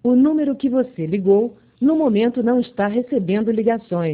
O número que você ligou, no momento não está recebendo ligações.